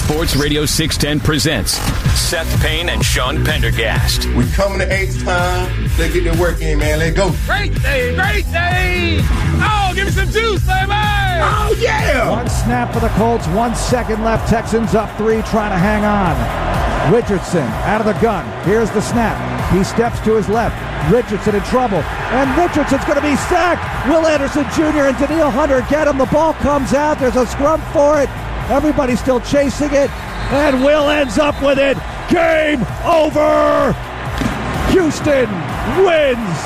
Sports Radio 610 presents Seth Payne and Sean Pendergast. We coming to H time. Let's get the work in, man. Let's go. Great day, great day. Oh, give me some juice, baby. Oh, yeah. One snap for the Colts, 1 second left. Texans up 3, trying to hang on. Richardson out of the gun. Here's the snap. He steps to his left. Richardson in trouble. And Richardson's going to be sacked. Will Anderson Jr. and Danielle Hunter get him. The ball comes out. There's a scrum for it. Everybody's still chasing it. And Will ends up with it. Game over. Houston wins.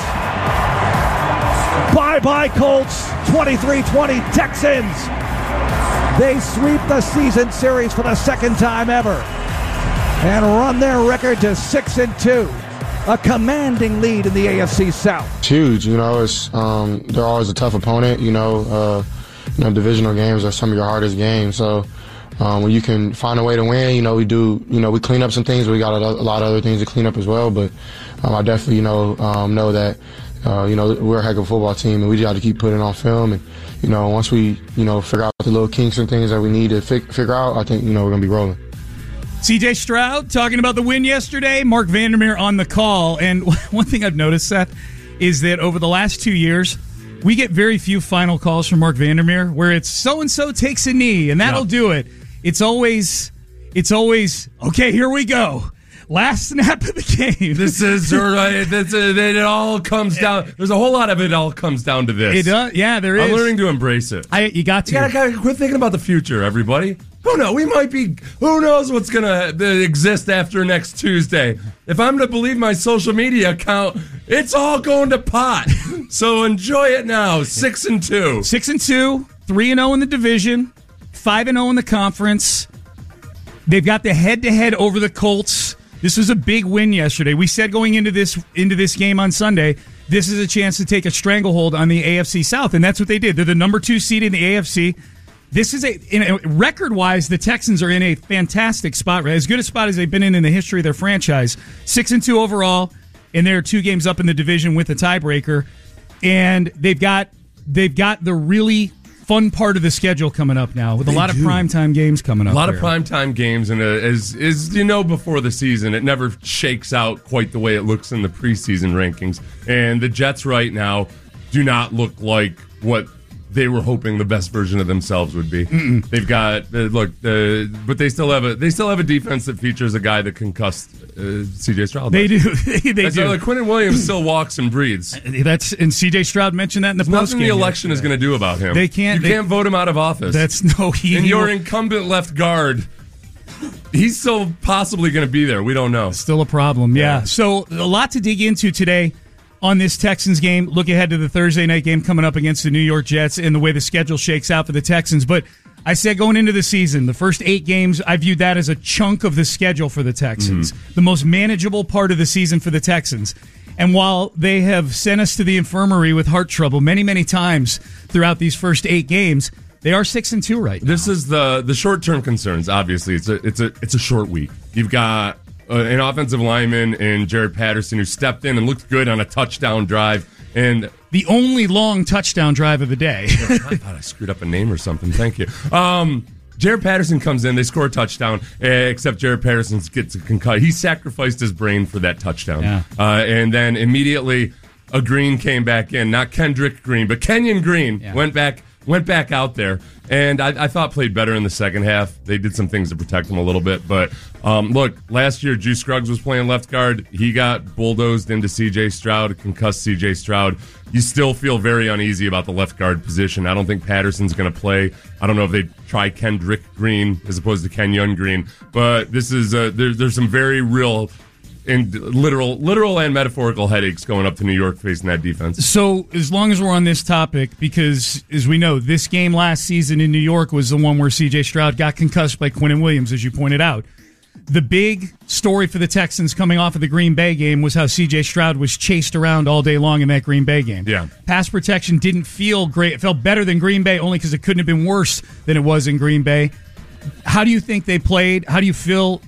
Bye-bye, Colts. 23-20 Texans. They sweep the season series for the second time ever and run their record to 6-2. A commanding lead in the AFC South. It's huge, it's they're always a tough opponent. Divisional games are some of your hardest games. So when you can find a way to win, we clean up some things. We got a lot of other things to clean up as well. But I definitely know that we're a heck of a football team, and we got to keep putting on film. And once we figure out the little kinks and things that we need to figure out, I think we're gonna be rolling. C.J. Stroud talking about the win yesterday. Mark Vandermeer on the call. And one thing I've noticed, Seth, is that over the last 2 years, we get very few final calls from Mark Vandermeer where it's so-and-so takes a knee, and that'll do it. It's always, okay, here we go. Last snap of the game. It all comes down. There's a whole lot of it all comes down to this. It does. Yeah, there is. I'm learning to embrace it. You got to. You gotta quit thinking about the future, everybody. Who knows? Who knows what's going to exist after next Tuesday? If I'm to believe my social media account, it's all going to pot. So enjoy it now. 6-2. 6-2, 3-0 in the division, 5-0 in the conference. They've got the head-to-head over the Colts. This was a big win yesterday. We said going into this game on Sunday, this is a chance to take a stranglehold on the AFC South, and that's what they did. They're the number 2 seed in the AFC. This is record-wise, the Texans are in a fantastic spot, right? As good a spot as they've been in the history of their franchise. 6-2 overall, and they're 2 games up in the division with a tiebreaker. And they've got the really fun part of the schedule coming up now with a lot of primetime games coming up. A lot of primetime games, and as before the season, it never shakes out quite the way it looks in the preseason rankings. And the Jets right now do not look like what they were hoping the best version of themselves would be. Mm-mm. They've got but they still have a defense that features a guy that concussed C.J. Stroud. They do. They do. Like Quinnen Williams still walks and breathes. And C.J. Stroud mentioned that in the postgame. Nothing the election is going to do about him. You can't vote him out of office. And your incumbent left guard, he's still possibly going to be there. We don't know. Still a problem. Yeah. So a lot to dig into today on this Texans game. Look ahead to the Thursday night game coming up against the New York Jets and the way the schedule shakes out for the Texans. But I said going into the season, the first 8 games, I viewed that as a chunk of the schedule for the Texans, the most manageable part of the season for the Texans. And while they have sent us to the infirmary with heart trouble many, many times throughout these first 8 games, they are 6-2 right now. This is the short-term concerns. Obviously, it's a short week. You've got an offensive lineman in Jared Patterson who stepped in and looked good on a touchdown drive. And the only long touchdown drive of the day. I thought I screwed up a name or something. Thank you. Jared Patterson comes in. They score a touchdown, except Jared Patterson gets a concussion. He sacrificed his brain for that touchdown. Yeah. And then immediately a Green came back in. Not Kendrick Green, but Kenyon Green went back out there. And I thought played better in the second half. They did some things to protect him a little bit. But look, last year, Juice Scruggs was playing left guard. He got bulldozed into C.J. Stroud, concussed C.J. Stroud. You still feel very uneasy about the left guard position. I don't think Patterson's going to play. I don't know if they try Kendrick Green as opposed to Kenyon Green. But this is there's some very real and literal and metaphorical headaches going up to New York facing that defense. So as long as we're on this topic, because as we know, this game last season in New York was the one where C.J. Stroud got concussed by Quinnen Williams, as you pointed out. The big story for the Texans coming off of the Green Bay game was how C.J. Stroud was chased around all day long in that Green Bay game. Yeah. Pass protection didn't feel great. It felt better than Green Bay only because it couldn't have been worse than it was in Green Bay. How do you think they played? How do you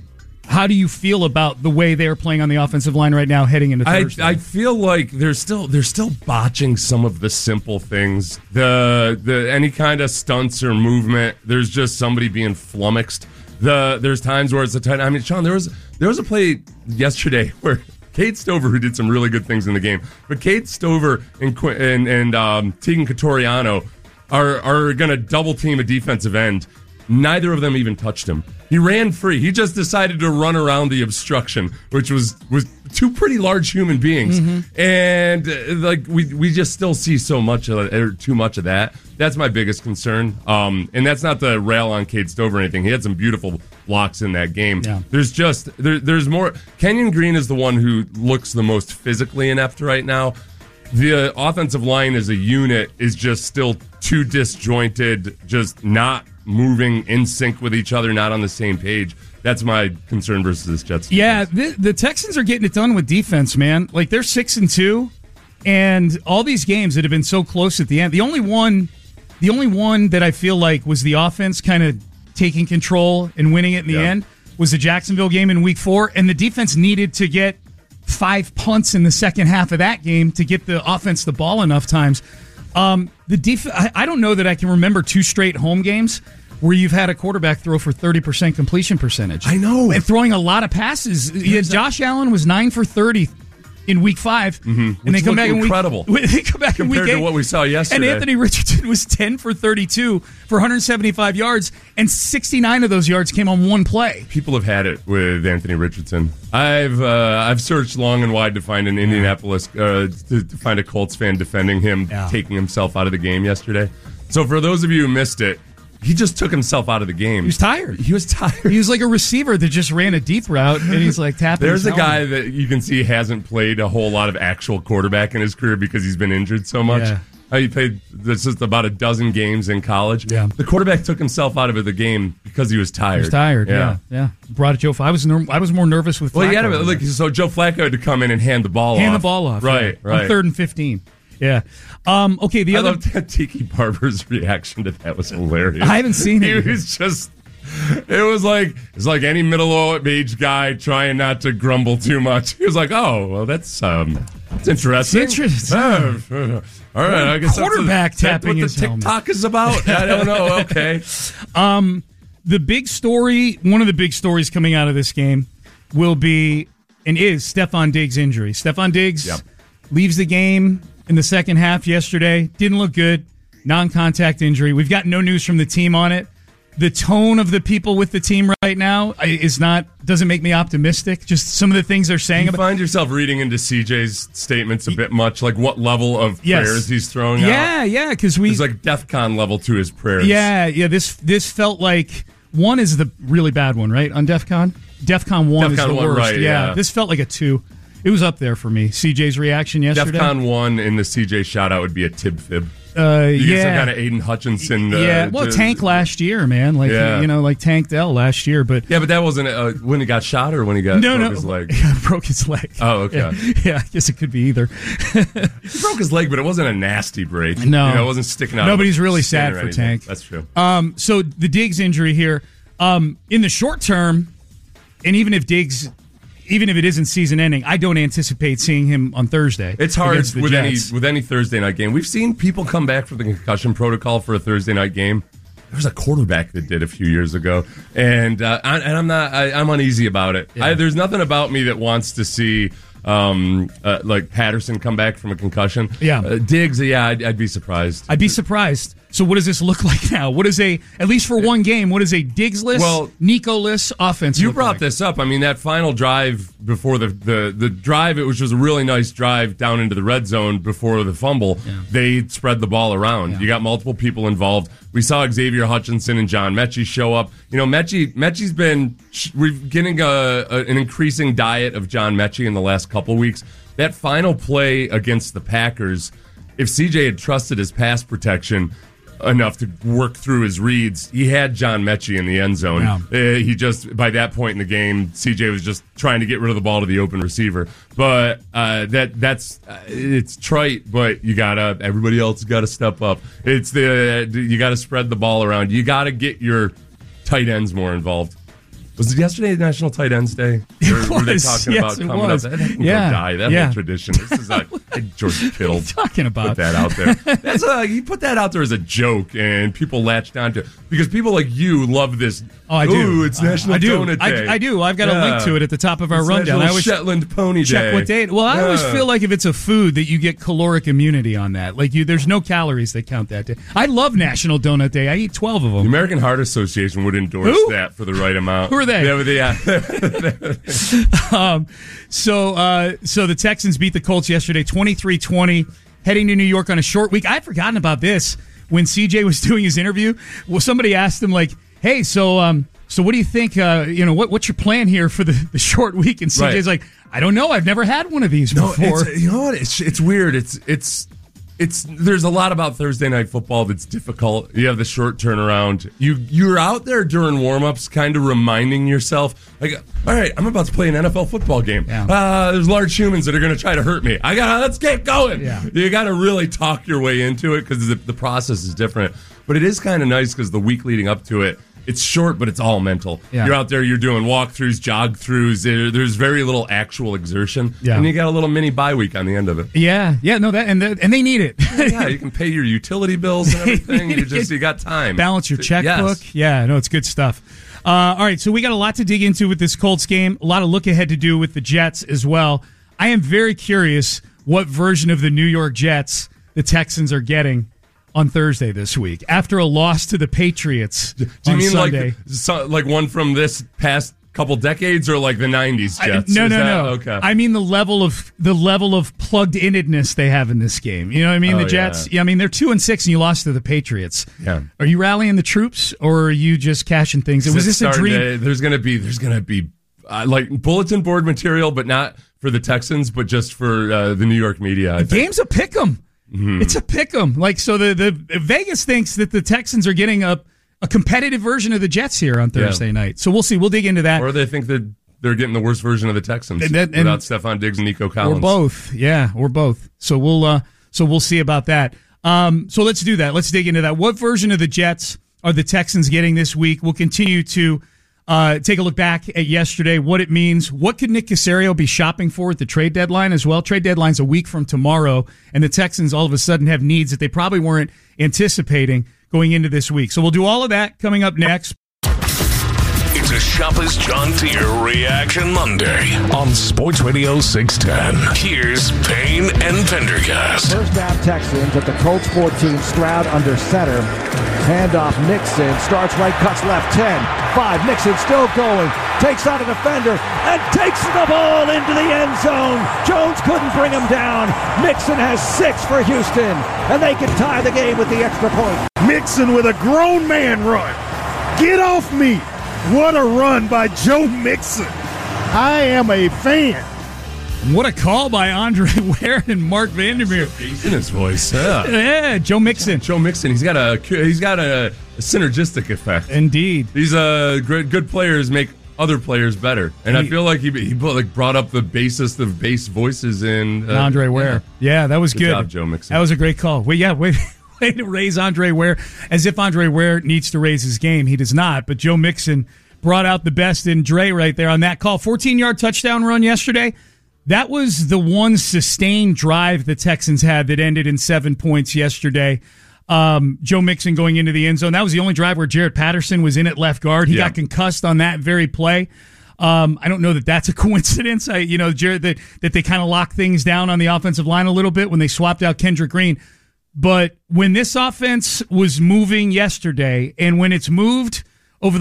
feel about the way they're playing on the offensive line right now heading into Thursday? I feel like they're still botching some of the simple things. The any kind of stunts or movement, there's just somebody being flummoxed. There's times where it's a tight. I mean, Sean, there was a play yesterday where Cade Stover, who did some really good things in the game, but Cade Stover and Tegan Cotoriano are going to double team a defensive end. Neither of them even touched him. He ran free. He just decided to run around the obstruction, which was two pretty large human beings. And we just still see so much of it, or too much of that. That's my biggest concern. And that's not the rail on Cade Stover or anything. He had some beautiful blocks in that game. Yeah. There's more. Kenyon Green is the one who looks the most physically inept right now. The offensive line as a unit is just still too disjointed, just not moving in sync with each other, not on the same page. That's my concern versus this Jets defense. Yeah, the Texans are getting it done with defense, man. Like, they're 6-2, and all these games that have been so close at the end. The only one that I feel like was the offense kind of taking control and winning it in the end was the Jacksonville game in Week 4, and the defense needed to get 5 punts in the second half of that game to get the offense the ball enough times. I don't know that I can remember 2 straight home games where you've had a quarterback throw for 30% completion percentage. I know. And throwing a lot of passes. Josh Allen was 9 for 30 in Week 5. And they come back incredible. They come back in Week 8. Compared to what we saw yesterday. And Anthony Richardson was 10 for 32 for 175 yards, and 69 of those yards came on one play. People have had it with Anthony Richardson. I've searched long and wide to find an Indianapolis, to find a Colts fan defending him, taking himself out of the game yesterday. So for those of you who missed it, he just took himself out of the game. He was tired. He was like a receiver that just ran a deep route, and he's like tapping. There's a guy that you can see hasn't played a whole lot of actual quarterback in his career because he's been injured so much. Yeah. He played just about a dozen games in college. Yeah. The quarterback took himself out of the game because he was tired. He was tired. Yeah. Brought it Joe. I was more nervous with Flacco. So Joe Flacco had to come in and hand the ball off. Right. On 3rd and 15. Yeah. Okay. I love that Tiki Barber's reaction to that was hilarious. I haven't seen it. He was just. It was like any middle-aged guy trying not to grumble too much. He was like, "Oh, well, that's interesting." All right, I guess quarterback tapping his helmet. What the TikTok is about? I don't know. Okay. The big story, one of the big stories coming out of this game, will be and is Stefon Diggs' injury. Stefon Diggs leaves the game in the second half yesterday. Didn't look good. Non-contact injury. We've got no news from the team on it. The tone of the people with the team right now doesn't make me optimistic. Just some of the things they're saying. You find yourself reading into CJ's statements a bit much, like what level of prayers he's throwing out. Yeah, because it's like DEFCON level to his prayers. Yeah. This felt like 1 is the really bad one, right? On DEFCON? DEFCON 1 is the worst. Right, yeah. This felt like a 2. It was up there for me. CJ's reaction yesterday. DEFCON 1 in the CJ shout-out would be a tib-fib. You get some kind of Aiden Hutchinson. Tank last year, man. Like Tank Dell last year. But that wasn't when he got shot or when he broke his leg? Broke his leg. Oh, okay. Yeah, I guess it could be either. He broke his leg, but it wasn't a nasty break. No. It wasn't sticking out. Nobody's really sad for Tank. That's true. So the Diggs injury here, in the short term, and even if it isn't season ending, I don't anticipate seeing him on Thursday. It's hard with any Thursday night game. We've seen people come back from the concussion protocol for a Thursday night game. There was a quarterback that did a few years ago, and I'm uneasy about it. Yeah. There's nothing about me that wants to see like Patterson come back from a concussion. Yeah, Diggs. Yeah, I'd be surprised. I'd be surprised. So what does this look like now? What is at least for one game, what is a Diggs-less, Nico-less offense You brought this up. I mean, that final drive before the drive, it was just a really nice drive down into the red zone before the fumble. Yeah. They spread the ball around. Yeah. You got multiple people involved. We saw Xavier Hutchinson and John Mechie show up. Mechie's been getting an increasing diet of John Mechie in the last couple weeks. That final play against the Packers, if CJ had trusted his pass protection enough to work through his reads, he had John Mechie in the end zone. Yeah. He just, by that point in the game, CJ was just trying to get rid of the ball to the open receiver. But it's trite, but everybody else has got to step up. You got to spread the ball around. You got to get your tight ends more involved. Was it yesterday National Tight Ends Day? Were they talking about coming up? That can go die. That whole tradition. This is George Kittle. Talking about put that out there. That's you put that out there as a joke, and people latched onto it because people like you love this. Oh, I do. Ooh, it's National Donut Day. I do. I've got a link to it at the top of our rundown. I always Shetland Pony check Day. What day. Well, I always feel like if it's a food that you get caloric immunity on that. Like there's no calories that count that day. I love National Donut Day. I eat 12 of them. The American Heart Association would endorse that for the right amount. Who are they? So the Texans beat the Colts yesterday 23-20, heading to New York on a short week. I'd forgotten about this when CJ was doing his interview. Well, somebody asked him like, "Hey, so what do you think? What's your plan here for the short week?" And CJ's like, "I don't know. I've never had one of these before." You know what? It's weird. It's there's a lot about Thursday Night Football that's difficult. You have the short turnaround. You're out there during warm-ups kind of reminding yourself, like, all right, I'm about to play an NFL football game. Yeah. There's large humans that are going to try to hurt me. Let's get going. Yeah. You got to really talk your way into it because the process is different. But it is kind of nice because the week leading up to it, it's short, but it's all mental. Yeah. You're out there, you're doing walkthroughs, jog-throughs. There's very little actual exertion. Yeah. And you got a little mini bye week on the end of it. Yeah. No, that and they need it. Yeah, you can pay your utility bills and everything. You got time. Balance your checkbook. Yes. Yeah, no, it's good stuff. All right, so we got a lot to dig into with this Colts game. A lot of look ahead to do with the Jets as well. I am very curious what version of the New York Jets the Texans are getting on Thursday this week after a loss to the Patriots. Do you mean Sunday. like one from this past couple decades or like the 90s Jets? No. Okay. I mean the level of plugged innedness they have in this game. You know what I mean? The Jets. Yeah. I mean they're 2-6 and you lost to the Patriots. Yeah. Are you rallying the troops or are you just cashing things? Was this a dream? There's gonna be like bulletin board material, but not for the Texans, but just for the New York media. The game's a pick'em. Mm-hmm. It's a pick'em. Like, so the Vegas thinks that the Texans are getting a competitive version of the Jets here on Thursday night. So we'll see. We'll dig into that. Or they think that they're getting the worst version of the Texans without Stephon Diggs and Nico Collins. Or both. Yeah, or both. So we'll see about that. So let's do that. Let's dig into that. What version of the Jets are the Texans getting this week? We'll continue to take a look back at yesterday, what it means. What could Nick Caserio be shopping for at the trade deadline as well? Trade deadline's a week from tomorrow, and the Texans all of a sudden have needs that they probably weren't anticipating going into this week. So we'll do all of that coming up next. It's a Shopper's John Deere Reaction Monday on Sports Radio 610. Here's Payne and Pendergast. First down Texans at the Colts 14. Stroud under center. Handoff Mixon. Starts right, cuts left. 10, 5. Mixon still going. Takes out a defender and takes the ball into the end zone. Jones couldn't bring him down. Mixon has 6 for Houston, and they can tie the game with the extra point. Mixon with a grown man run. Get off me. What a run by Joe Mixon. I am a fan. What a call by Andre Ware and Mark Vandermeer. Bass in his voice. Yeah, Joe Mixon. Joe Mixon. He's got a synergistic effect. Indeed. These good players make other players better, and I feel like he brought up the bassist of bass voices in Andre Ware. Yeah, that was good. Good job, Joe Mixon. That was a great call. Way to raise Andre Ware, as if Andre Ware needs to raise his game. He does not, but Joe Mixon brought out the best in Dre right there on that call. 14-yard touchdown run yesterday. That was the one sustained drive the Texans had that ended in 7 points yesterday. Joe Mixon going into the end zone. That was the only drive where Jaret Patterson was in at left guard. He got concussed on that very play. I don't know that that's a coincidence. Jared, that they kind of locked things down on the offensive line a little bit when they swapped out Kendrick Green. But when this offense was moving yesterday, and when it's moved over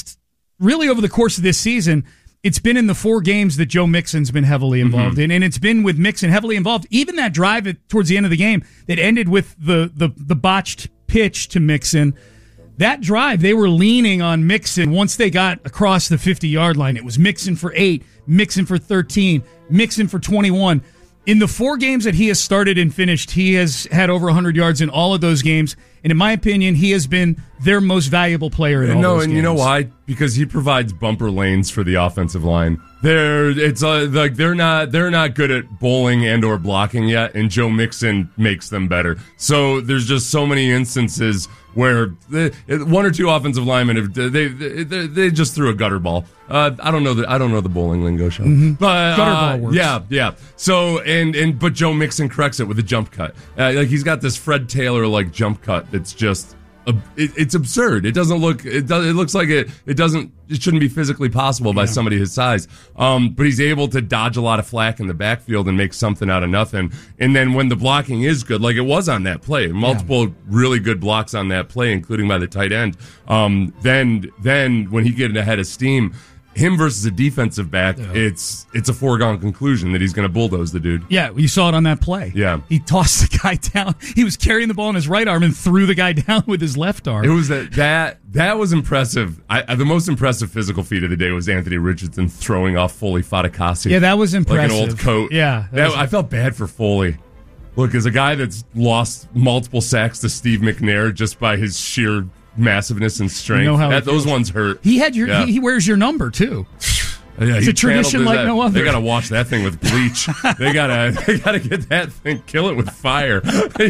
the course of this season, it's been in the 4 games that Joe Mixon's been heavily involved in, and it's been with Mixon heavily involved. Even that drive towards the end of the game that ended with the botched pitch to Mixon, that drive, they were leaning on Mixon once they got across the 50-yard line. It was Mixon for 8, Mixon for 13, Mixon for 21. In the 4 games that he has started and finished, he has had over 100 yards in all of those games, And in my opinion, he has been their most valuable player in all those games. You know why? Because he provides bumper lanes for the offensive line. They're not good at bowling and or blocking yet, and Joe Mixon makes them better. So there's just so many instances where one or two offensive linemen they just threw a gutter ball. I don't know the bowling lingo, show, but gutter ball works. Yeah. So but Joe Mixon corrects it with a jump cut. Like he's got this Fred Taylor like jump cut that's just. It's absurd. It doesn't look. It looks like it. It doesn't. It shouldn't be physically possible by somebody his size. But he's able to dodge a lot of flack in the backfield and make something out of nothing. And then when the blocking is good, like it was on that play, multiple really good blocks on that play, including by the tight end. Then when he gets ahead of steam. Him versus a defensive back, it's a foregone conclusion that he's going to bulldoze the dude. Yeah, you saw it on that play. Yeah. He tossed the guy down. He was carrying the ball in his right arm and threw the guy down with his left arm. It was that was impressive. The most impressive physical feat of the day was Anthony Richardson throwing off Foley Fatukasi. Yeah, that was impressive. Like an old coat. Yeah. I felt bad for Foley. Look, as a guy that's lost multiple sacks to Steve McNair just by his sheer massiveness and strength. You know how those ones hurt. He had he wears your number too. Yeah, it's a tradition like no other. They gotta wash that thing with bleach. they gotta get that thing, kill it with fire.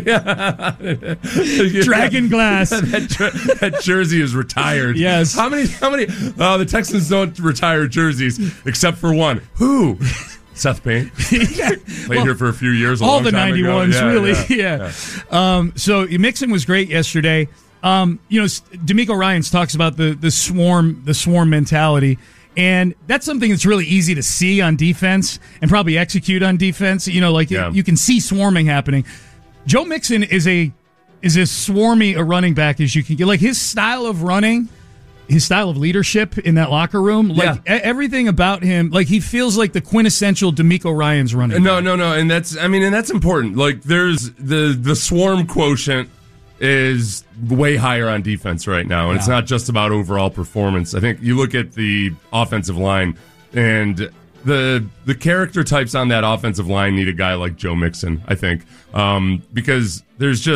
Dragon glass. that jersey is retired. Yes. How many? The Texans don't retire jerseys except for one. Who? Seth Payne. Played here for a few years. All the 91s, really. Yeah. So Mixon was great yesterday. D'Amico Ryans talks about the swarm mentality, and that's something that's really easy to see on defense and probably execute on defense. You can see swarming happening. Joe Mixon is as swarmy a running back as you can get. Like his style of running, his style of leadership in that locker room, everything about him, like he feels like the quintessential D'Amico Ryans running back. No, and that's important. Like there's the swarm quotient is way higher on defense right now, and it's not just about overall performance. I think you look at the offensive line, and the character types on that offensive line need a guy like Joe Mixon, I think, because there's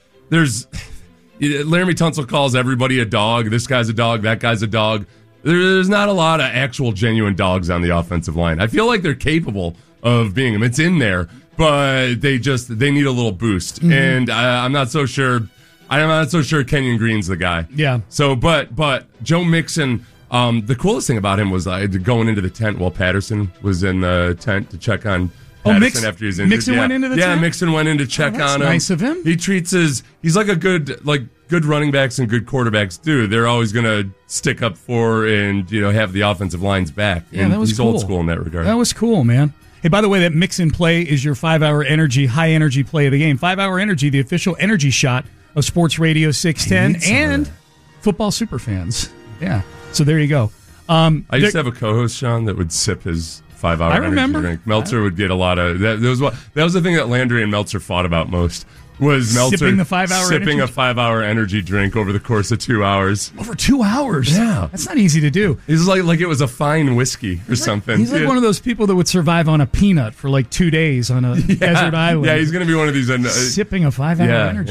Laramie Tunsil calls everybody a dog. This guy's a dog, that guy's a dog. There's not a lot of actual genuine dogs on the offensive line. I feel like they're capable of being them. It's in there, but they need a little boost. Mm-hmm. And I'm not so sure Kenyon Green's the guy. Yeah. So, but Joe Mixon, the coolest thing about him was going into the tent while Patterson was in the tent to check on Patterson after he was injured. Mixon went into the tent? Yeah, Mixon went in to check on him. Nice of him. He treats he's like a good running backs and good quarterbacks do. They're always going to stick up for and have the offensive line's back. Yeah, and that was he's cool. Old school in that regard. That was cool, man. Hey, by the way, that Mixon play is your 5-hour energy, high energy play of the game. 5-hour energy, the official energy shot of Sports Radio 610 and football superfans. Yeah. So there you go. I used to have a co-host, Sean, that would sip his 5-hour energy drink. Meltzer would get a lot of that. That was the thing that Landry and Meltzer fought about most. Was Meltzer sipping the 5-hour sipping a 5-hour energy drink over the course of 2 hours? Over 2 hours? Yeah, that's not easy to do. He's like it was a fine whiskey or something. He's like one of those people that would survive on a peanut for like 2 days on a desert island. Yeah, he's going to be one of these sipping a 5-hour energy.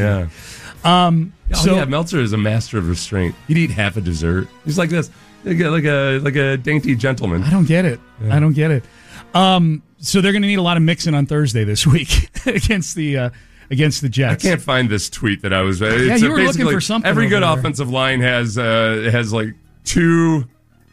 Yeah. Meltzer is a master of restraint. He'd eat half a dessert. He's like this, like a dainty gentleman. I don't get it. Yeah. I don't get it. So they're going to need a lot of Mixon on Thursday this week against the Jets. I can't find this tweet that I was. You were looking for something. Every good offensive line has like two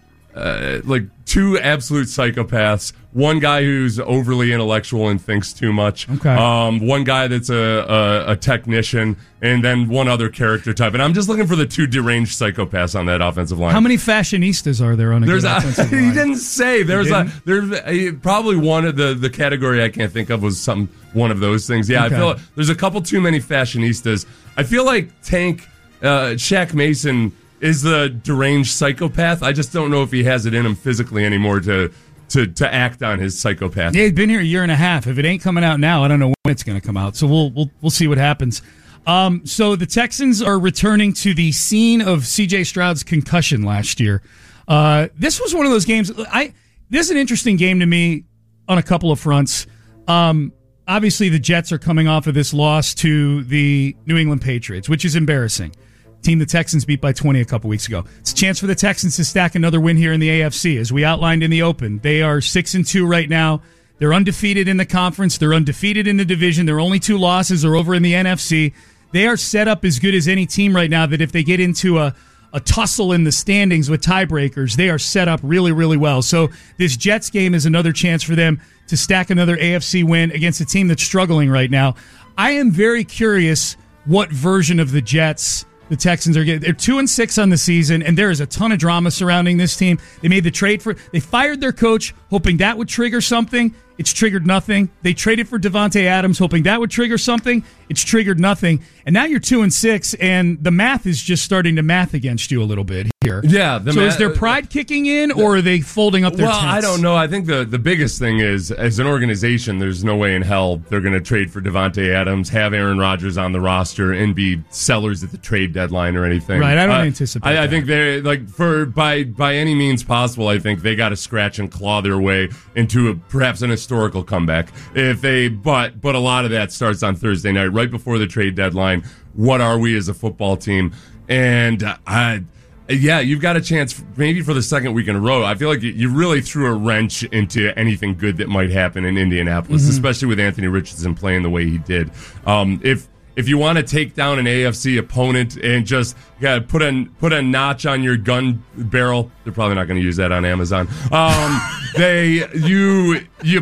absolute psychopaths. One guy who's overly intellectual and thinks too much. Okay. One guy that's a technician, and then one other character type. And I'm just looking for the two deranged psychopaths on that offensive line. How many fashionistas are there on a good offensive line? He didn't say. There's probably one of the category I can't think of was one of those things. Yeah, okay. I feel like there's a couple too many fashionistas. I feel like Shaq Mason is the deranged psychopath. I just don't know if he has it in him physically anymore to act on his psychopath. Yeah, he's been here a year and a half. If it ain't coming out now, I don't know when it's going to come out. So we'll see what happens. So the Texans are returning to the scene of C.J. Stroud's concussion last year. This was one of those games. This is an interesting game to me on a couple of fronts. obviously the Jets are coming off of this loss to the New England Patriots, which is embarrassing. Team the Texans beat by 20 a couple weeks ago. It's a chance for the Texans to stack another win here in the AFC. As we outlined in the open, they are 6-2 right now. They're undefeated in the conference. They're undefeated in the division. Their only 2 losses are over in the NFC. They are set up as good as any team right now that if they get into a tussle in the standings with tiebreakers, they are set up really, really well. So this Jets game is another chance for them to stack another AFC win against a team that's struggling right now. I am very curious what version of the Jets the Texans are getting. They're 2-6 on the season, and there is a ton of drama surrounding this team. They made the trade they fired their coach, hoping that would trigger something. It's triggered nothing. They traded for Davante Adams, hoping that would trigger something. It's triggered nothing. And now you're 2-6, and the math is just starting to math against you a little bit here. Yeah. Is their pride kicking in, or are they folding up their tents? I don't know. I think the biggest thing is, as an organization, there's no way in hell they're going to trade for Davante Adams, have Aaron Rodgers on the roster, and be sellers at the trade deadline or anything. Right. I don't anticipate I think they're by any means possible. I think they got to scratch and claw their way into perhaps an historical comeback. But a lot of that starts on Thursday night, right before the trade deadline. What are we as a football team? And you've got a chance maybe for the second week in a row. I feel like you really threw a wrench into anything good that might happen in Indianapolis, especially with Anthony Richardson playing the way he did. If you want to take down an AFC opponent and just put a notch on your gun barrel, they're probably not going to use that on Amazon. You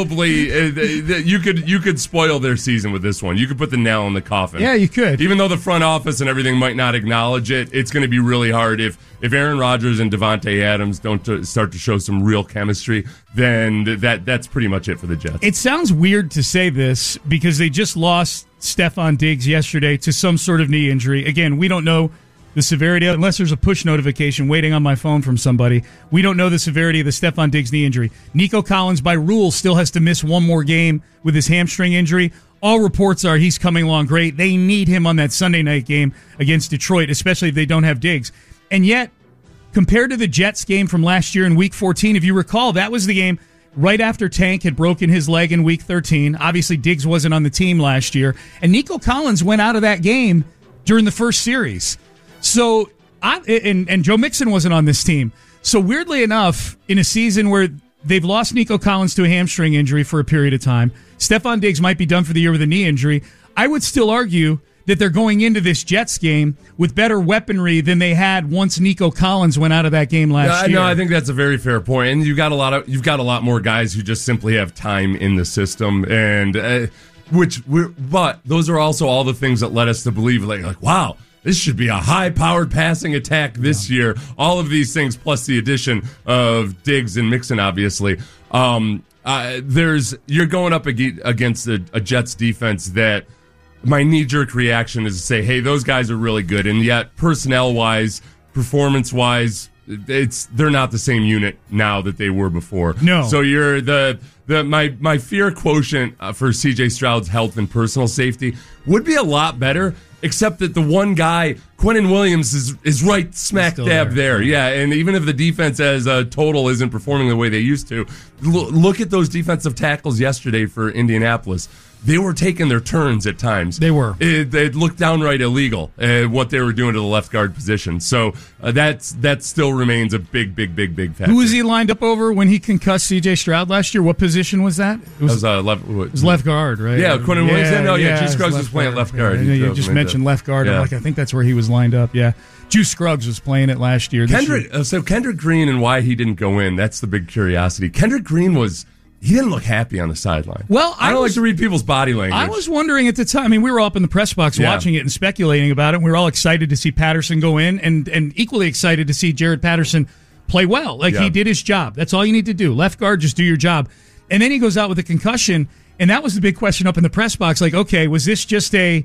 could spoil their season with this one. You could put the nail in the coffin. Yeah, you could. Even though the front office and everything might not acknowledge it, it's going to be really hard. If Aaron Rodgers and Davante Adams don't start to show some real chemistry, then that's pretty much it for the Jets. It sounds weird to say this because they just lost Stephon Diggs yesterday to some sort of knee injury. Again, we don't know the severity, unless there's a push notification waiting on my phone from somebody. We don't know the severity of the Stephon Diggs knee injury. Nico Collins, by rule, still has to miss one more game with his hamstring injury. All reports are he's coming along great. They need him on that Sunday night game against Detroit, especially if they don't have Diggs. And yet, compared to the Jets game from last year in Week 14, if you recall, that was the game right after Tank had broken his leg in Week 13. Obviously, Diggs wasn't on the team last year. And Nico Collins went out of that game during the first series. So, and Joe Mixon wasn't on this team. So, weirdly enough, in a season where they've lost Nico Collins to a hamstring injury for a period of time, Stephon Diggs might be done for the year with a knee injury. I would still argue that they're going into this Jets game with better weaponry than they had once Nico Collins went out of that game last year. No, I think that's a very fair point. And you've got a lot more guys who just simply have time in the system, and but those are also all the things that led us to believe, like wow, this should be a high-powered passing attack this year. All of these things, plus the addition of Diggs and Mixon, obviously. You're going up against a Jets defense that my knee-jerk reaction is to say, hey, those guys are really good, and yet personnel-wise, performance-wise, they're not the same unit now that they were before. No. So you're my fear quotient for CJ Stroud's health and personal safety would be a lot better, except that the one guy, Quinnen Williams, is right smack dab there. Yeah, and even if the defense as a total isn't performing the way they used to, look at those defensive tackles yesterday for Indianapolis. They were taking their turns at times. They were. It looked downright illegal, what they were doing to the left guard position. So that still remains a big factor. Who was he lined up over when he concussed C.J. Stroud last year? What position was that? It was left guard, right? Yeah, Quinnen Williams. G. Scruggs was playing left guard. Yeah, you just mentioned left guard. Yeah. I think that's where he was lined up, yeah. Juice Scruggs was playing it last year. Kendrick Green and why he didn't go in, that's the big curiosity. Kendrick Green he didn't look happy on the sideline. Well, I don't like to read people's body language. I was wondering at the time. I mean, we were all up in the press box watching it and speculating about it. We were all excited to see Patterson go in and equally excited to see Jared Patterson play well. He did his job. That's all you need to do. Left guard, just do your job. And then he goes out with a concussion, and that was the big question up in the press box. Like, okay, was this just a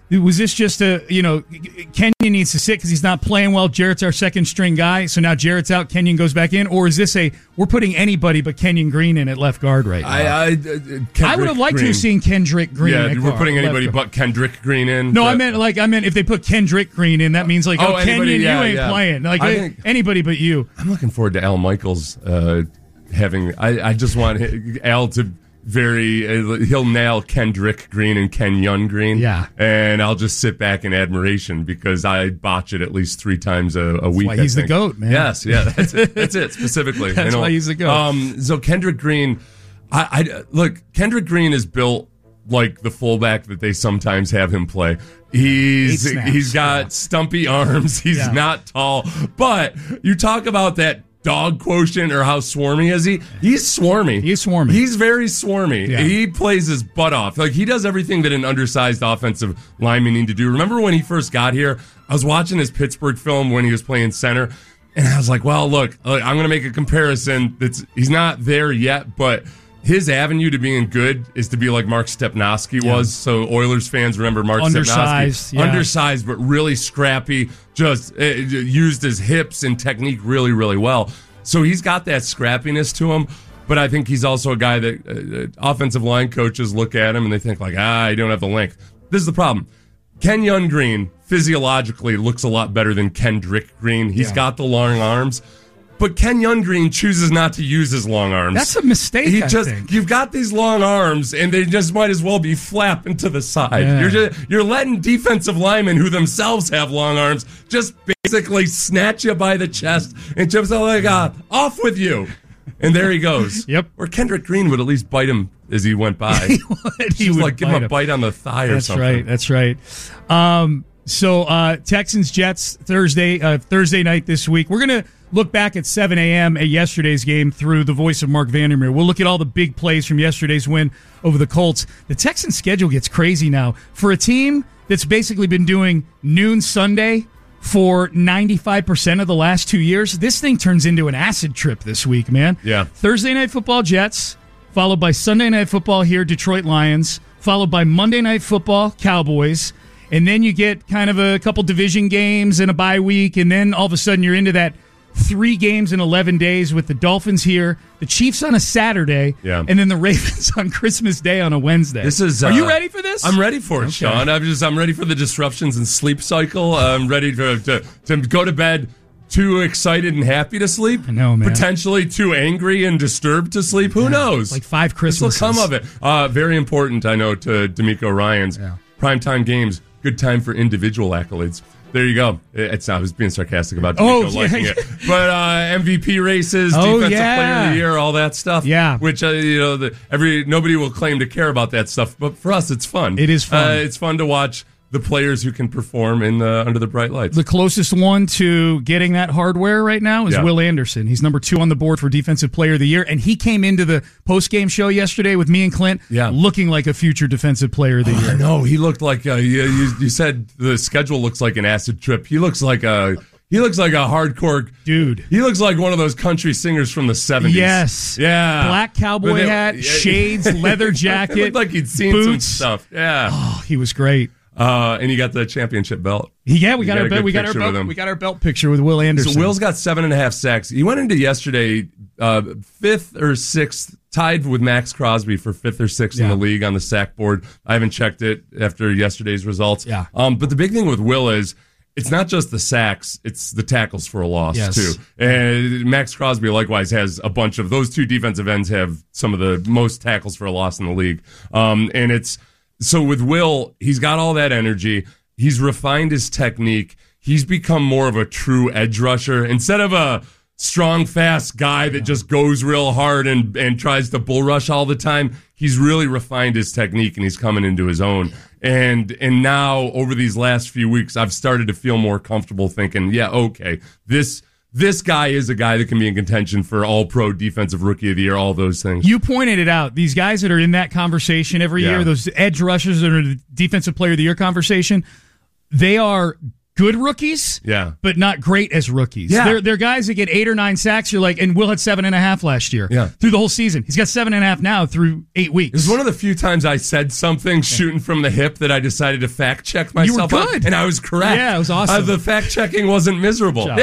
Kenyon needs to sit because he's not playing well. Jarrett's our second string guy, so now Jarrett's out. Kenyon goes back in, or is this we're putting anybody but Kenyon Green in at left guard right now? I would have liked to have seen Kendrick Green. Yeah, we're putting anybody but Kendrick Green in. No, I meant if they put Kendrick Green in, that means Kenyon, you ain't playing. Anybody but you. I'm looking forward to Al Michaels having. I just want Al to he'll nail Kendrick Green and Kenyon Green. Yeah. And I'll just sit back in admiration because I botch it at least 3 times a week. That's why he's the GOAT, man. Yes, yeah, that's it. That's it, specifically. That's why he's the GOAT. So Kendrick Green, look, Kendrick Green is built like the fullback that they sometimes have him play. He's got stumpy arms. He's not tall. But you talk about that dog quotient or how swarmy is he? He's swarmy. He's swarmy. He's very swarmy. Yeah. He plays his butt off. Like, he does everything that an undersized offensive lineman need to do. Remember when he first got here? I was watching his Pittsburgh film when he was playing center, and I was like, well, look, I'm going to make a comparison. He's not there yet, but his avenue to being good is to be like Mark Stepnoski was. So Oilers fans remember Mark Stepnoski. Undersized, but really scrappy, just used his hips and technique really, really well. So he's got that scrappiness to him, but I think he's also a guy that offensive line coaches look at him and they think like, you don't have the length. This is the problem. Kenyon Green physiologically looks a lot better than Kendrick Green. He's got the long arms. But Kenyon Green chooses not to use his long arms. That's a mistake, I think. You've got these long arms, and they just might as well be flapping to the side. Yeah. You're letting defensive linemen who themselves have long arms just basically snatch you by the chest and just like, off with you. And there he goes. Yep. Or Kendrick Green would at least bite him as he went by. He would give him a bite on the thigh or something. That's right. So Texans Jets Thursday night this week. We're gonna look back at 7 a.m. at yesterday's game through the voice of Mark Vandermeer. We'll look at all the big plays from yesterday's win over the Colts. The Texans schedule gets crazy now for a team that's basically been doing noon Sunday for 95% of the last 2 years. This thing turns into an acid trip this week, man. Yeah. Thursday Night Football Jets, followed by Sunday Night Football here, Detroit Lions, followed by Monday Night Football, Cowboys, and then you get kind of a couple division games and a bye week, and then all of a sudden you're into that 3 games in 11 days with the Dolphins here, the Chiefs on a Saturday, and then the Ravens on Christmas Day on a Wednesday. Are you ready for this? I'm ready for it, Sean. I'm ready for the disruptions in sleep cycle. I'm ready to go to bed too excited and happy to sleep. I know, man. Potentially too angry and disturbed to sleep. Who knows? Like 5 Christmases. This will come of it. Very important, I know, to D'Amico Ryans. Primetime games, good time for individual accolades. There you go. I was being sarcastic about D'Amico liking it. But MVP races, Defensive Player of the Year, all that stuff. Yeah. Which, nobody will claim to care about that stuff. But for us, it's fun. It is fun. It's fun to watch the players who can perform under the bright lights. The closest one to getting that hardware right now is Will Anderson. He's number 2 on the board for Defensive Player of the Year, and he came into the post-game show yesterday with me and Clint looking like a future Defensive Player of the Year. No, he looked like, you said the schedule looks like an acid trip. He looks like a hardcore dude. He looks like one of those country singers from the 70s. Yes. Yeah. Black cowboy hat, shades, leather jacket. It looked like he'd seen boots. some stuff. Yeah. Oh, he was great. And he got the championship belt. Yeah, we got our belt picture with Will Anderson. So Will's got 7.5 sacks. He went into yesterday 5th or 6th, tied with Max Crosby for 5th or 6th in the league on the sack board. I haven't checked it after yesterday's results. Yeah. But the big thing with Will is it's not just the sacks, it's the tackles for a loss too. And Max Crosby likewise has a bunch of those. 2 defensive ends have some of the most tackles for a loss in the league. So with Will, he's got all that energy. He's refined his technique. He's become more of a true edge rusher. Instead of a strong, fast guy that just goes real hard and tries to bull rush all the time, he's really refined his technique and he's coming into his own. And now, over these last few weeks, I've started to feel more comfortable thinking, this guy is a guy that can be in contention for All-Pro Defensive Rookie of the Year, all those things. You pointed it out. These guys that are in that conversation every year, those edge rushers that are in the Defensive Player of the Year conversation, they are good rookies, but not great as rookies. Yeah. They're guys that get 8 or 9 sacks. You're like, and Will had 7.5 last year through the whole season. He's got 7.5 now through 8 weeks. It was one of the few times I said something shooting from the hip that I decided to fact check myself. You were good. And I was correct. Yeah, it was awesome. The fact checking wasn't miserable. Job,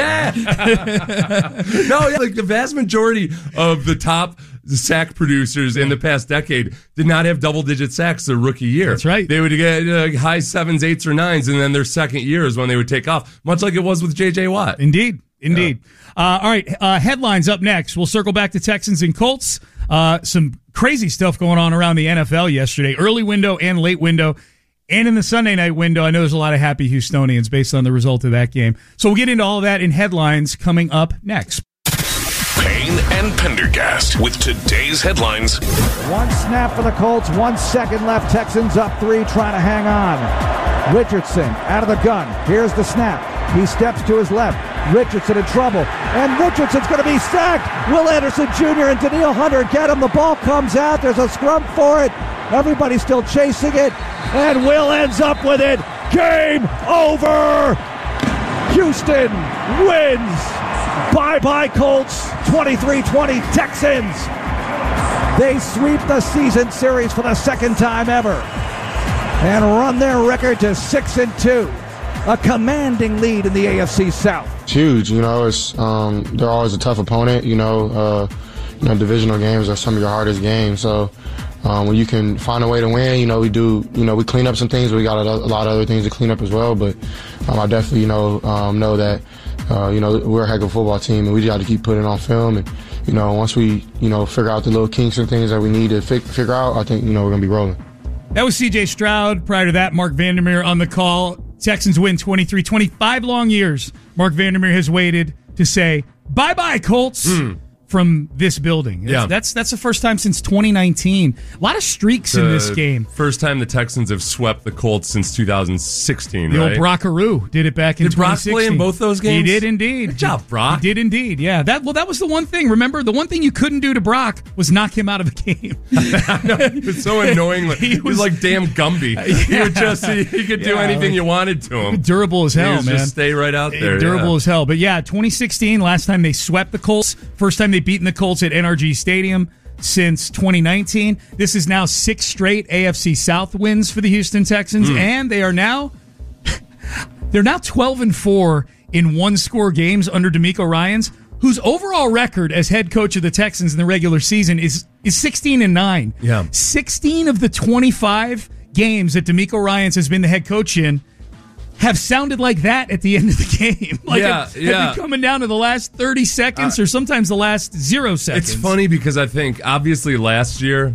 like the vast majority of the top sack producers in the past decade did not have double-digit sacks their rookie year. That's right. They would get high 7s, 8s, or 9s, and then their second year is when they would take off, much like it was with J.J. Watt. Indeed. All right, headlines up next. We'll circle back to Texans and Colts. Some crazy stuff going on around the NFL yesterday. Early window and late window. And in the Sunday night window, I know there's a lot of happy Houstonians based on the result of that game. So we'll get into all of that in headlines coming up next. Payne and Pendergast with today's headlines. One snap for the Colts, 1 second left. Texans up 3, trying to hang on. Richardson out of the gun. Here's the snap. He steps to his left. Richardson in trouble. And Richardson's going to be sacked. Will Anderson Jr. and Danielle Hunter get him. The ball comes out. There's a scrum for it. Everybody's still chasing it. And Will ends up with it. Game over. Houston wins. Bye-bye Colts. 23-20 Texans. They sweep the season series for the second time ever and run their record to 6-2. A commanding lead in the AFC South. It's huge, it's they're always a tough opponent. Divisional games are some of your hardest games. So when you can find a way to win, we clean up some things. We got a lot of other things to clean up as well. But I definitely know that we're a heck of a football team, and we just got to keep putting it on film. And once we figure out the little kinks and things that we need to figure out, I think we're gonna be rolling. That was C.J. Stroud. Prior to that, Mark Vandermeer on the call. Texans win 23-20. 5 long years Mark Vandermeer has waited to say, bye-bye, Colts, from this building. That's the first time since 2019. A lot of streaks in this game. First time the Texans have swept the Colts since 2016, the right? old Brockaroo did it back in 2016. Did Brock play in both those games? He did indeed. Good job, Brock. He did indeed, yeah. That was the one thing. Remember, the one thing you couldn't do to Brock was knock him out of a game. It was so annoying. He was like damn Gumby. He could do anything you wanted to him. Durable as hell, man. Just stay right out there. Durable as hell. But yeah, 2016, last time they swept the Colts. First time they've beaten the Colts at NRG Stadium since 2019. This is now 6 straight AFC South wins for the Houston Texans, and they're now 12-4 in one-score games under DeMeco Ryans, whose overall record as head coach of the Texans in the regular season is 16-9. Yeah, 16 of the 25 games that DeMeco Ryans has been the head coach in have sounded like that at the end of the game. Have been coming down to the last 30 seconds or sometimes the last 0 seconds. It's funny because I think, obviously, last year,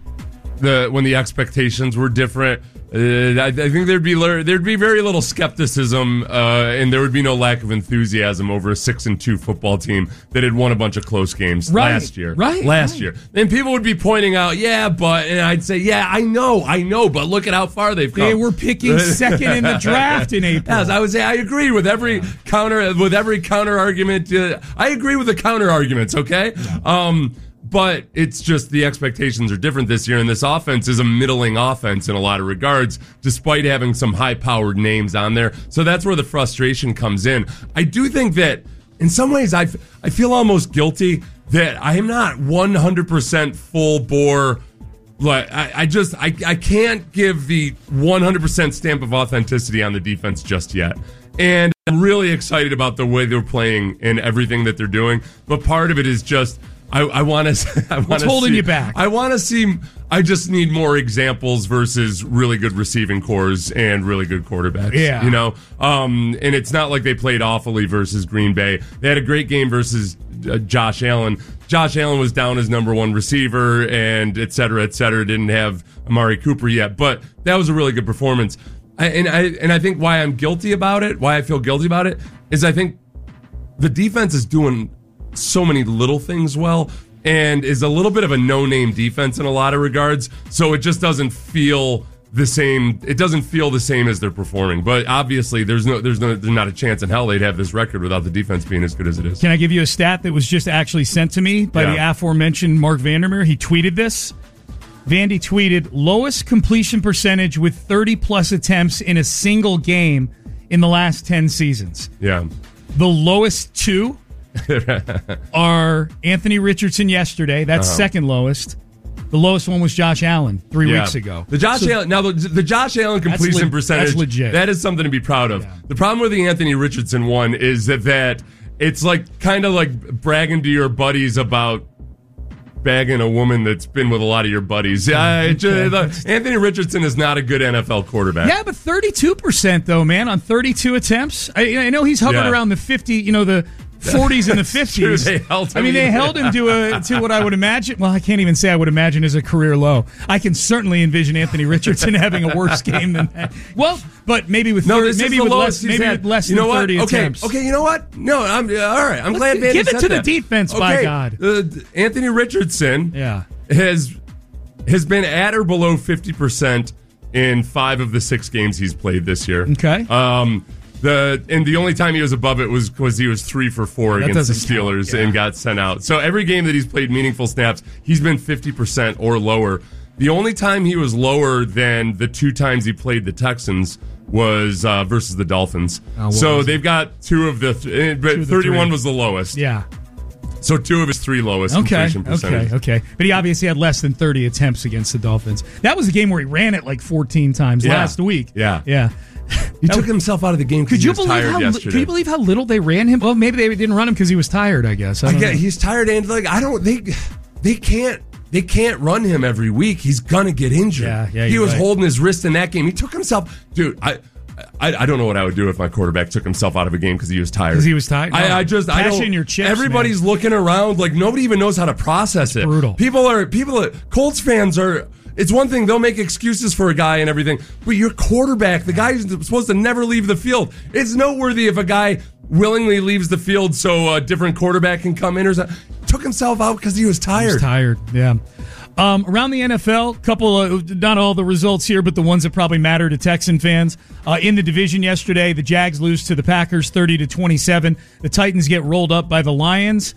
when the expectations were different, I think there'd be very little skepticism, and there would be no lack of enthusiasm over a 6-2 football team that had won a bunch of close games last year. Last year. And people would be pointing out, and I'd say, I know, but look at how far they've come. They were picking second in the draft in April. Yes, I would say I agree with every counter argument. I agree with the counter arguments, okay? Yeah. But it's just the expectations are different this year, and this offense is a middling offense in a lot of regards, despite having some high-powered names on there. So that's where the frustration comes in. I do think that, in some ways, I feel almost guilty that I am not 100% full bore. Like I can't give the 100% stamp of authenticity on the defense just yet. And I'm really excited about the way they're playing and everything that they're doing. But part of it is just, I want to. What's holding you back? I want to see. I just need more examples versus really good receiving cores and really good quarterbacks. Yeah, and it's not like they played awfully versus Green Bay. They had a great game versus Josh Allen. Josh Allen was down as number 1 receiver, and et cetera, et cetera. Didn't have Amari Cooper yet, but that was a really good performance. I think why I'm guilty about it, why I feel guilty about it, is I think the defense is doing so many little things well and is a little bit of a no-name defense in a lot of regards, so it just doesn't feel the same. It doesn't feel the same as they're performing. But obviously there's not a chance in hell they'd have this record without the defense being as good as it is. Can I give you a stat that was just actually sent to me by the aforementioned Mark Vandermeer? He tweeted this. Vandy tweeted, lowest completion percentage with 30-plus attempts in a single game in the last 10 seasons. Yeah. The lowest 2 are Anthony Richardson yesterday. That's second lowest. The lowest one was Josh Allen 3 weeks ago. The Josh Allen completion percentage, that's legit. That is something to be proud of. Yeah. The problem with the Anthony Richardson one is that it's like kind of like bragging to your buddies about bagging a woman that's been with a lot of your buddies. Anthony Richardson is not a good NFL quarterback. Yeah, but 32% though, man, on 32 attempts. I know he's hovered around the 50, 40s and the 50s. True, they held him they held him to what I would imagine. Well, I can't even say I would imagine as a career low. I can certainly envision Anthony Richardson having a worse game than that. Well, but maybe with less than 30 attempts. Okay, you know what? No, I'm all right. I'm glad Vandy give it said to that. the defense. By God, Anthony Richardson, has been at or below 50% in 5 of the 6 games he's played this year. Okay. The only time he was above it was because he was 3 for 4 against the Steelers and got sent out. So every game that he's played meaningful snaps, he's been 50% or lower. The only time he was lower than the 2 times he played the Texans was versus the Dolphins. So they've got 2 of the, but 31 was the lowest. Yeah. So 2 of his 3 lowest completion percentage. Okay. But he obviously had less than 30 attempts against the Dolphins. That was a game where he ran it like 14 times last week. Yeah. He took himself out of the game because he was tired yesterday. Could you believe how little they ran him? Well, maybe they didn't run him because he was tired, I guess. He's tired, and they can't run him every week. He's gonna get injured. Yeah, he was holding his wrist in that game. He took himself, dude. I don't know what I would do if my quarterback took himself out of a game because he was tired. Because he was tired? No. I don't. In your chips, everybody's looking around like nobody even knows how to process it. Brutal. Colts fans are. It's one thing, they'll make excuses for a guy and everything, but your quarterback, the guy who's supposed to never leave the field, it's noteworthy if a guy willingly leaves the field so a different quarterback can come in or something. Took himself out because he was tired. He was tired, yeah. Around the NFL, couple not all the results here, but the ones that probably matter to Texan fans. In the division yesterday, the Jags lose to the Packers 30-27. The Titans get rolled up by the Lions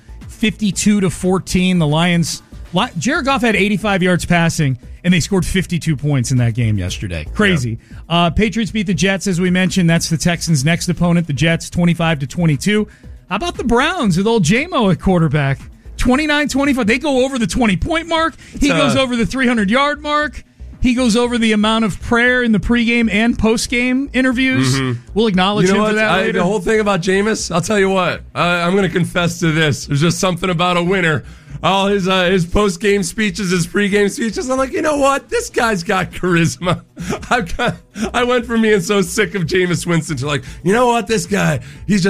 52-14. The Lions, Jared Goff had 85 yards passing, and they scored 52 points in that game yesterday. Crazy. Yeah. Patriots beat the Jets, as we mentioned. That's the Texans' next opponent, the Jets, 25-22. How about the Browns with old J-Mo at quarterback? 29-25. They go over the 20-point mark. He goes over the 300-yard mark. He goes over the amount of prayer in the pregame and postgame interviews. Mm-hmm. We'll acknowledge him for that later. The whole thing about Jameis, I'll tell you what. I'm going to confess to this. There's just something about a winner. All his post-game speeches, his pre-game speeches, I'm like, you know what? This guy's got charisma. I went from being so sick of Jameis Winston to like, you know what? This guy's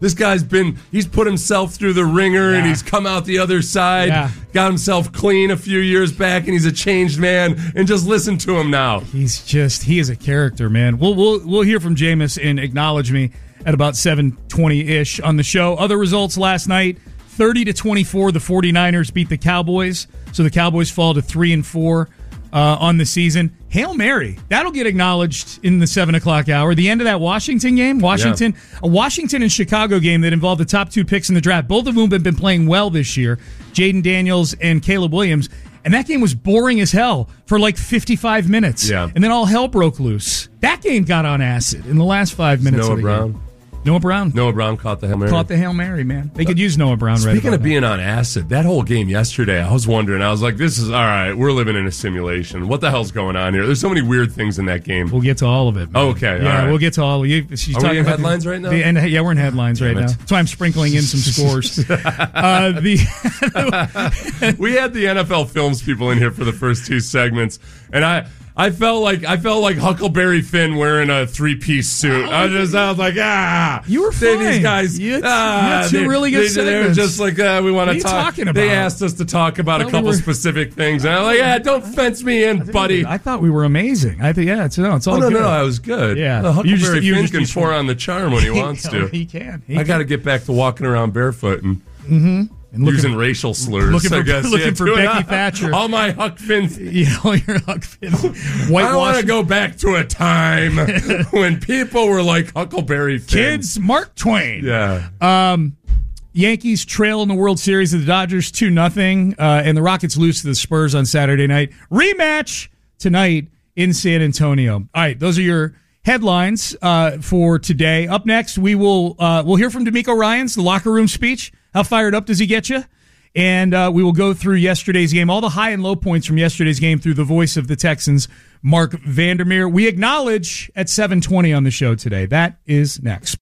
put himself through the ringer and he's come out the other side, got himself clean a few years back, and he's a changed man. And just listen to him now. He is a character, man. We'll hear from Jameis and acknowledge me at about 7:20-ish on the show. Other results last night. 30-24, the 49ers beat the Cowboys, so the Cowboys fall to 3-4 on the season. Hail Mary, that'll get acknowledged in the 7 o'clock hour. The end of that Washington game, a Washington and Chicago game that involved the top 2 picks in the draft, both of whom have been playing well this year, Jaden Daniels and Caleb Williams, and that game was boring as hell for like 55 minutes. Yeah. And then all hell broke loose. That game got on acid in the last 5 minutes of the game. Noah Brown caught the Hail Mary. Caught the Hail Mary, man. They could use Noah Brown right Speaking of being on acid, that whole game yesterday, I was wondering, I was like, this is, all right, we're living in a simulation. What the hell's going on here? There's so many weird things in that game. We'll get to all of it, man. Okay, yeah, all right. We'll get to all of it. Are we in headlines right now? Yeah, we're in headlines right now. That's why I'm sprinkling in some scores. We had the NFL Films people in here for the first 2 segments, and I felt like Huckleberry Finn wearing a 3-piece suit. I was like, you were fine. These guys, you had 2 really good segments. They were just like, we want to talk. Talking about? They asked us to talk about a couple specific things, and I'm like, don't fence me in, buddy. I thought we were amazing. I think, it's all good. No, I was good. Yeah, Huckleberry Finn can pour on the charm when he wants to. He can. I got to get back to walking around barefoot and using racial slurs. Looking for Becky Thatcher. All my Huck Finn. All your Huck Finn. I want to go back to a time when people were like Huckleberry Finn. Kids, Mark Twain. Yeah. Yankees trail in the World Series of the Dodgers 2-0, and the Rockets lose to the Spurs on Saturday night. Rematch tonight in San Antonio. All right, those are your headlines for today. Up next, we'll hear from D'Amico Ryans, the locker room speech. How fired up does he get you? And we will go through yesterday's game, all the high and low points from yesterday's game through the voice of the Texans, Mark Vandermeer. We acknowledge at 7:20 on the show today. That is next.